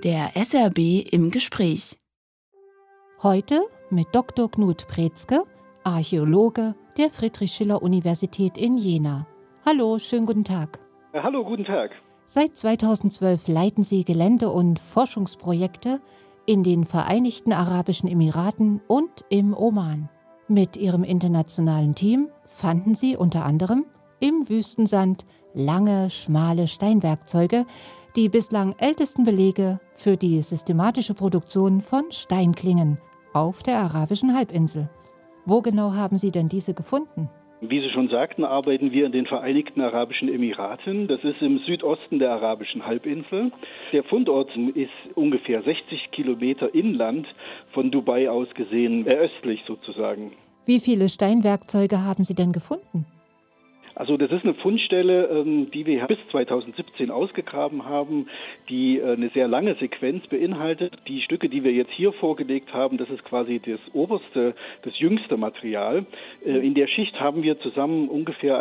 Der SRB im Gespräch. Heute mit Dr. Knut Brezke, Archäologe der Friedrich-Schiller-Universität in Jena. Hallo, schönen guten Tag. Hallo, guten Tag. Seit 2012 leiten Sie Gelände- und Forschungsprojekte in den Vereinigten Arabischen Emiraten und im Oman. Mit Ihrem internationalen Team fanden Sie unter anderem im Wüstensand lange, schmale Steinwerkzeuge, die bislang ältesten Belege für die systematische Produktion von Steinklingen auf der arabischen Halbinsel. Wo genau haben Sie denn diese gefunden? Wie Sie schon sagten, arbeiten wir in den Vereinigten Arabischen Emiraten. Das ist im Südosten der arabischen Halbinsel. Der Fundort ist ungefähr 60 Kilometer inland von Dubai aus gesehen, östlich sozusagen. Wie viele Steinwerkzeuge haben Sie denn gefunden? Also das ist eine Fundstelle, die wir bis 2017 ausgegraben haben, die eine sehr lange Sequenz beinhaltet. Die Stücke, die wir jetzt hier vorgelegt haben, das ist quasi das oberste, das jüngste Material. In der Schicht haben wir zusammen ungefähr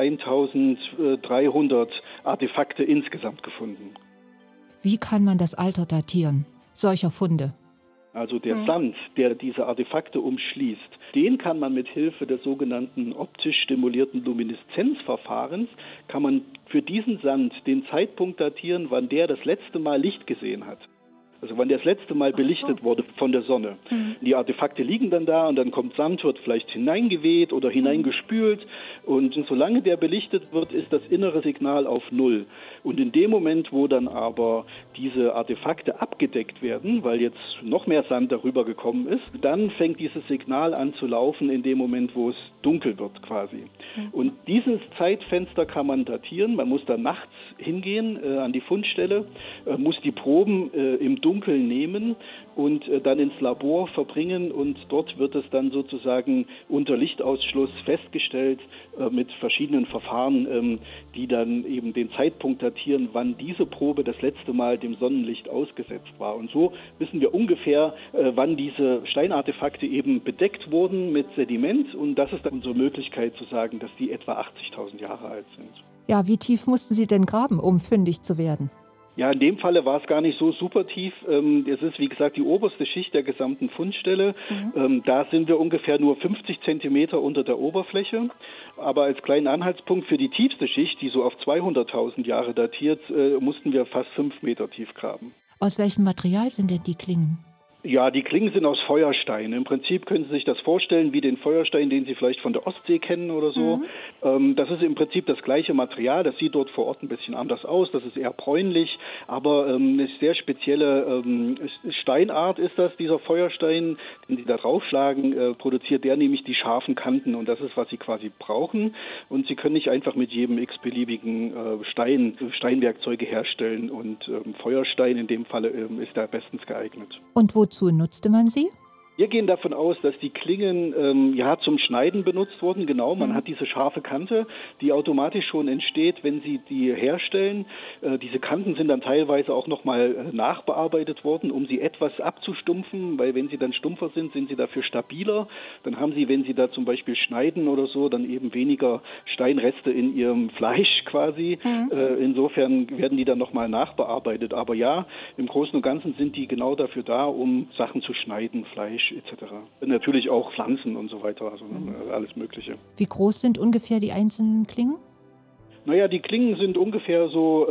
1300 Artefakte insgesamt gefunden. Wie kann man das Alter datieren, solcher Funde? Also der Sand, der diese Artefakte umschließt, den kann man mit Hilfe des sogenannten optisch stimulierten Lumineszenzverfahrens, kann man für diesen Sand den Zeitpunkt datieren, wann der das letzte Mal Licht gesehen hat. Also wann der das letzte Mal belichtet wurde von der Sonne. Die Artefakte liegen dann da und dann kommt Sand, wird vielleicht hineingeweht oder hineingespült. Und solange der belichtet wird, ist das innere Signal auf Null. Und in dem Moment, wo dann aber diese Artefakte abgedeckt werden, weil jetzt noch mehr Sand darüber gekommen ist, dann fängt dieses Signal an zu laufen in dem Moment, wo es dunkel wird quasi. Und dieses Zeitfenster kann man datieren. Man muss dann nachts hingehen an die Fundstelle, muss die Proben im Dunkeln nehmen und dann ins Labor verbringen und dort wird es dann sozusagen unter Lichtausschluss festgestellt mit verschiedenen Verfahren, die dann eben den Zeitpunkt datieren, wann diese Probe das letzte Mal dem Sonnenlicht ausgesetzt war. Und so wissen wir ungefähr, wann diese Steinartefakte eben bedeckt wurden mit Sediment und das ist dann unsere Möglichkeit zu sagen, dass die etwa 80.000 Jahre alt sind. Ja, wie tief mussten Sie denn graben, um fündig zu werden? Ja, in dem Falle war es gar nicht so super tief. Es ist, wie gesagt, die oberste Schicht der gesamten Fundstelle. Da sind wir ungefähr nur 50 Zentimeter unter der Oberfläche. Aber als kleinen Anhaltspunkt für die tiefste Schicht, die so auf 200.000 Jahre datiert, mussten wir fast 5 Meter tief graben. Aus welchem Material sind denn die Klingen? Ja, die Klingen sind aus Feuerstein. Im Prinzip können Sie sich das vorstellen wie den Feuerstein, den Sie vielleicht von der Ostsee kennen oder so. Das ist im Prinzip das gleiche Material. Das sieht dort vor Ort ein bisschen anders aus. Das ist eher bräunlich, aber eine sehr spezielle Steinart ist das, dieser Feuerstein, den Sie da draufschlagen, produziert der nämlich die scharfen Kanten und das ist, was Sie quasi brauchen. Und Sie können nicht einfach mit jedem x-beliebigen Steinwerkzeuge herstellen und Feuerstein in dem Falle ist da bestens geeignet. Und wozu nutzte man sie? Wir gehen davon aus, dass die Klingen zum Schneiden benutzt wurden. Genau, man hat diese scharfe Kante, die automatisch schon entsteht, wenn Sie die herstellen. Diese Kanten sind dann teilweise auch nochmal nachbearbeitet worden, um sie etwas abzustumpfen, weil wenn sie dann stumpfer sind, sind sie dafür stabiler. Dann haben Sie, wenn Sie da zum Beispiel schneiden oder so, dann eben weniger Steinreste in Ihrem Fleisch quasi. Insofern werden die dann nochmal nachbearbeitet. Aber ja, im Großen und Ganzen sind die genau dafür da, um Sachen zu schneiden, Fleisch etc. Natürlich auch Pflanzen und so weiter, also alles Mögliche. Wie groß sind ungefähr die einzelnen Klingen? Naja, die Klingen sind ungefähr so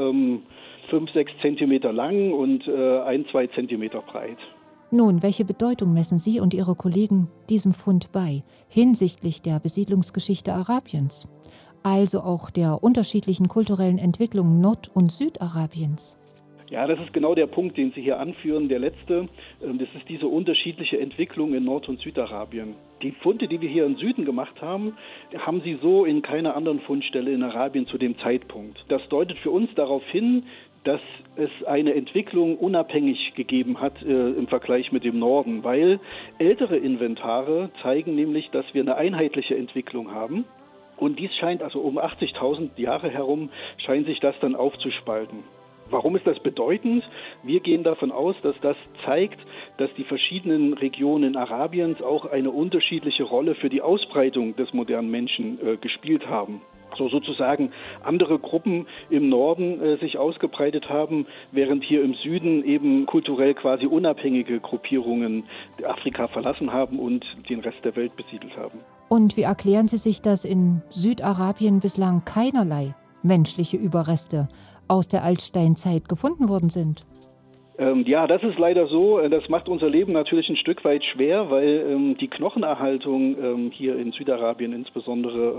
5-6 Zentimeter lang und 1-2 Zentimeter breit. Nun, welche Bedeutung messen Sie und Ihre Kollegen diesem Fund bei, hinsichtlich der Besiedlungsgeschichte Arabiens? Also auch der unterschiedlichen kulturellen Entwicklung Nord- und Südarabiens? Ja, das ist genau der Punkt, den Sie hier anführen, der letzte. Das ist diese unterschiedliche Entwicklung in Nord- und Südarabien. Die Funde, die wir hier im Süden gemacht haben, haben Sie so in keiner anderen Fundstelle in Arabien zu dem Zeitpunkt. Das deutet für uns darauf hin, dass es eine Entwicklung unabhängig gegeben hat im Vergleich mit dem Norden, weil ältere Inventare zeigen nämlich, dass wir eine einheitliche Entwicklung haben. Und dies scheint, also um 80.000 Jahre herum, scheint sich das dann aufzuspalten. Warum ist das bedeutend? Wir gehen davon aus, dass das zeigt, dass die verschiedenen Regionen Arabiens auch eine unterschiedliche Rolle für die Ausbreitung des modernen Menschen gespielt haben. so sozusagen andere Gruppen im Norden sich ausgebreitet haben, während hier im Süden eben kulturell quasi unabhängige Gruppierungen Afrika verlassen haben und den Rest der Welt besiedelt haben. Und wie erklären Sie sich, dass in Südarabien bislang keinerlei menschliche Überreste aus der Altsteinzeit gefunden worden sind? Ja, das ist leider so. Das macht unser Leben natürlich ein Stück weit schwer, weil die Knochenerhaltung hier in Südarabien insbesondere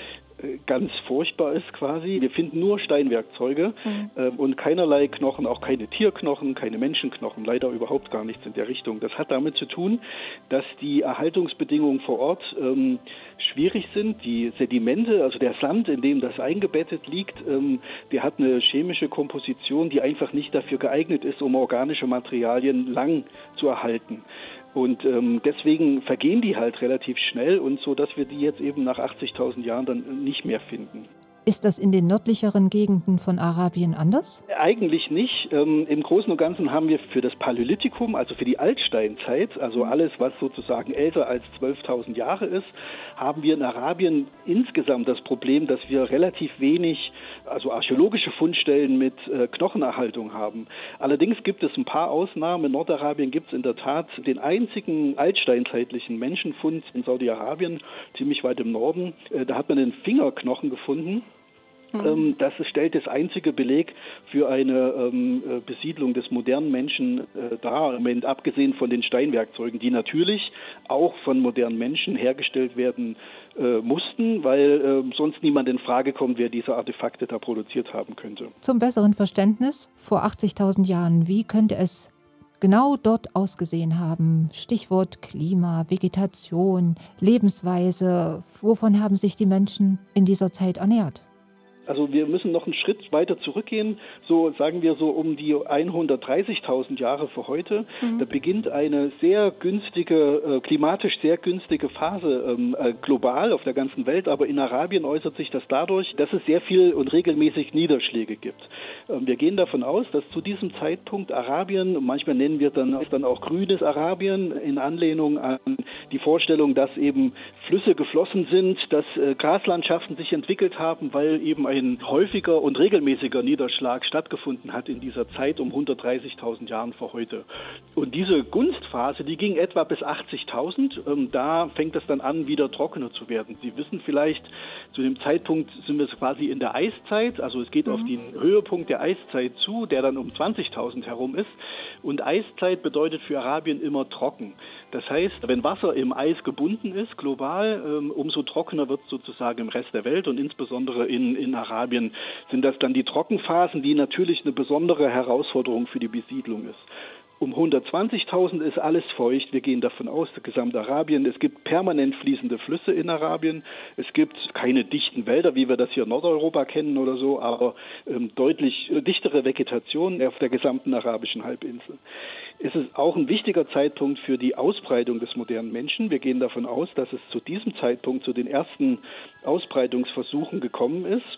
ganz furchtbar ist quasi. Wir finden nur Steinwerkzeuge und keinerlei Knochen, auch keine Tierknochen, keine Menschenknochen, leider überhaupt gar nichts in der Richtung. Das hat damit zu tun, dass die Erhaltungsbedingungen vor Ort schwierig sind. Die Sedimente, also der Sand, in dem das eingebettet liegt, der hat eine chemische Komposition, die einfach nicht dafür geeignet ist, um organische Materialien lang zu erhalten. Und deswegen vergehen die halt relativ schnell und so, dass wir die jetzt eben nach 80.000 Jahren dann nicht mehr finden. Ist das in den nördlicheren Gegenden von Arabien anders? Eigentlich nicht. Im Großen und Ganzen haben wir für das Paläolithikum, also für die Altsteinzeit, also alles, was sozusagen älter als 12.000 Jahre ist, haben wir in Arabien insgesamt das Problem, dass wir relativ wenig, also archäologische Fundstellen mit Knochenerhaltung haben. Allerdings gibt es ein paar Ausnahmen. In Nordarabien gibt es in der Tat den einzigen altsteinzeitlichen Menschenfund in Saudi-Arabien, ziemlich weit im Norden. Da hat man einen Fingerknochen gefunden. Das stellt das einzige Beleg für eine Besiedlung des modernen Menschen dar, abgesehen von den Steinwerkzeugen, die natürlich auch von modernen Menschen hergestellt werden mussten, weil sonst niemand in Frage kommt, wer diese Artefakte da produziert haben könnte. Zum besseren Verständnis, vor 80.000 Jahren, wie könnte es genau dort ausgesehen haben? Stichwort Klima, Vegetation, Lebensweise. Wovon haben sich die Menschen in dieser Zeit ernährt? Also wir müssen noch einen Schritt weiter zurückgehen, so sagen wir so um die 130.000 Jahre vor heute. Da beginnt eine sehr günstige, klimatisch sehr günstige Phase global auf der ganzen Welt, aber in Arabien äußert sich das dadurch, dass es sehr viel und regelmäßig Niederschläge gibt. Wir gehen davon aus, dass zu diesem Zeitpunkt Arabien, manchmal nennen wir dann auch grünes Arabien, in Anlehnung an die Vorstellung, dass eben Flüsse geflossen sind, dass Graslandschaften sich entwickelt haben, weil eben ein häufiger und regelmäßiger Niederschlag stattgefunden hat in dieser Zeit um 130.000 Jahren vor heute. Und diese Gunstphase, die ging etwa bis 80.000. Da fängt es dann an, wieder trockener zu werden. Sie wissen vielleicht, zu dem Zeitpunkt sind wir quasi in der Eiszeit. Also es geht auf den Höhepunkt der Eiszeit zu, der dann um 20.000 herum ist. Und Eiszeit bedeutet für Arabien immer trocken. Das heißt, wenn Wasser im Eis gebunden ist, global, umso trockener wird es sozusagen im Rest der Welt und insbesondere in Arabien sind das dann die Trockenphasen, die natürlich eine besondere Herausforderung für die Besiedlung ist. Um 120.000 ist alles feucht. Wir gehen davon aus, Gesamtarabien. Es gibt permanent fließende Flüsse in Arabien. Es gibt keine dichten Wälder, wie wir das hier in Nordeuropa kennen oder so, aber deutlich dichtere Vegetation auf der gesamten arabischen Halbinsel. Es ist auch ein wichtiger Zeitpunkt für die Ausbreitung des modernen Menschen. Wir gehen davon aus, dass es zu diesem Zeitpunkt zu den ersten Ausbreitungsversuchen gekommen ist,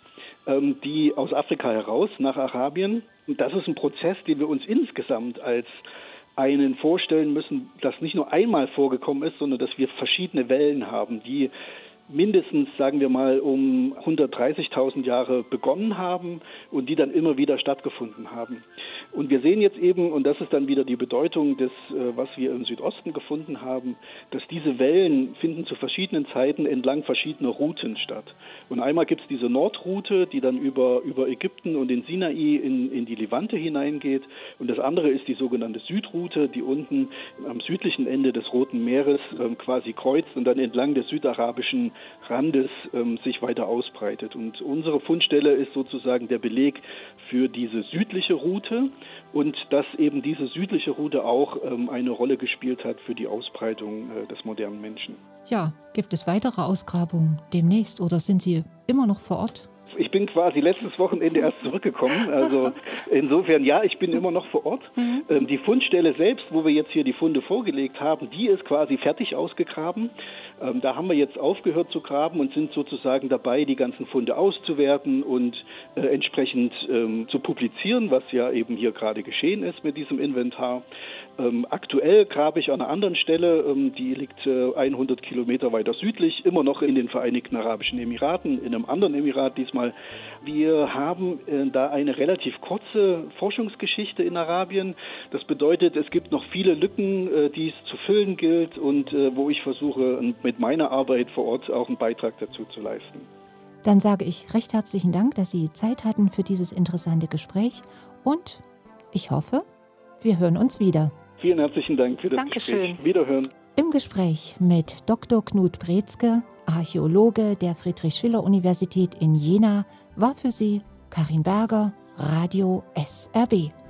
die aus Afrika heraus nach Arabien. Und das ist ein Prozess, den wir uns insgesamt als einen vorstellen müssen, das nicht nur einmal vorgekommen ist, sondern dass wir verschiedene Wellen haben, die mindestens, sagen wir mal, um 130.000 Jahre begonnen haben und die dann immer wieder stattgefunden haben. Und wir sehen jetzt eben, und das ist dann wieder die Bedeutung des, was wir im Südosten gefunden haben, dass diese Wellen finden zu verschiedenen Zeiten entlang verschiedener Routen statt. Und einmal gibt es diese Nordroute, die dann über Ägypten und den Sinai in die Levante hineingeht. Und das andere ist die sogenannte Südroute, die unten am südlichen Ende des Roten Meeres quasi kreuzt und dann entlang des südarabischen Randes sich weiter ausbreitet. Und unsere Fundstelle ist sozusagen der Beleg für diese südliche Route und dass eben diese südliche Route auch eine Rolle gespielt hat für die Ausbreitung des modernen Menschen. Ja, gibt es weitere Ausgrabungen demnächst oder sind Sie immer noch vor Ort? Ich bin quasi letztes Wochenende erst zurückgekommen. Also insofern, ja, ich bin immer noch vor Ort. Die Fundstelle selbst, wo wir jetzt hier die Funde vorgelegt haben, die ist quasi fertig ausgegraben. Da haben wir jetzt aufgehört zu graben und sind sozusagen dabei, die ganzen Funde auszuwerten und entsprechend zu publizieren, was ja eben hier gerade geschehen ist mit diesem Inventar. Aktuell grabe ich an einer anderen Stelle, die liegt 100 Kilometer weiter südlich, immer noch in den Vereinigten Arabischen Emiraten, in einem anderen Emirat diesmal. Wir haben da eine relativ kurze Forschungsgeschichte in Arabien. Das bedeutet, es gibt noch viele Lücken, die es zu füllen gilt und wo ich versuche, mit meiner Arbeit vor Ort auch einen Beitrag dazu zu leisten. Dann sage ich recht herzlichen Dank, dass Sie Zeit hatten für dieses interessante Gespräch und ich hoffe, wir hören uns wieder. Vielen herzlichen Dank für das Dankeschön. Gespräch. Wiederhören. Im Gespräch mit Dr. Knut Brezke, Archäologe der Friedrich-Schiller-Universität in Jena, war für Sie Karin Berger, Radio SRB.